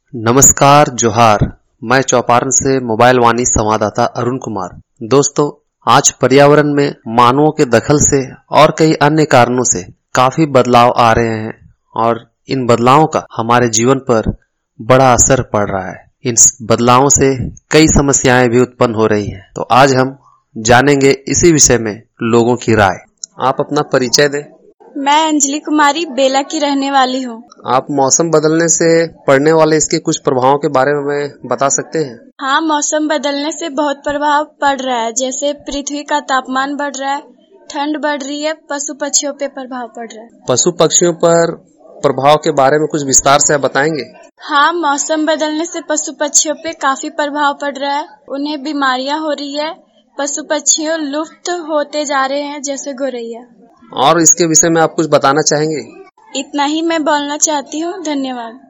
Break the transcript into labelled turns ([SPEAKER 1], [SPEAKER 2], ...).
[SPEAKER 1] नमस्कार जोहार। मैं चौपारण से मोबाइल वाणी संवाददाता अरुण कुमार। दोस्तों, आज पर्यावरण में मानवों के दखल से और कई अन्य कारणों से काफी बदलाव आ रहे हैं और इन बदलावों का हमारे जीवन पर बड़ा असर पड़ रहा है। इन बदलावों से कई समस्याएं भी उत्पन्न हो रही हैं। तो आज हम जानेंगे इसी विषय में लोगों की राय। आप अपना परिचय दें।
[SPEAKER 2] मैं अंजलि कुमारी बेला की रहने वाली हूँ।
[SPEAKER 1] आप मौसम बदलने से पड़ने वाले इसके कुछ प्रभावों के बारे में हमें बता सकते हैं?
[SPEAKER 2] हाँ, मौसम बदलने से बहुत प्रभाव पड़ रहा है। जैसे पृथ्वी का तापमान बढ़ रहा है, ठंड बढ़ रही है, पशु पक्षियों पे प्रभाव पड़ रहा है।
[SPEAKER 1] पशु पक्षियों पर प्रभाव के बारे में कुछ विस्तार से आप बताएंगे?
[SPEAKER 2] हाँ, मौसम बदलने से पशु पक्षियों पे काफी प्रभाव पड़ रहा है। उन्हें बीमारियां हो रही है। पशु पक्षियों लुप्त होते जा रहे हैं, जैसे गौरैया।
[SPEAKER 1] और इसके विषय में आप कुछ बताना चाहेंगे?
[SPEAKER 2] इतना ही मैं बोलना चाहती हूँ। धन्यवाद।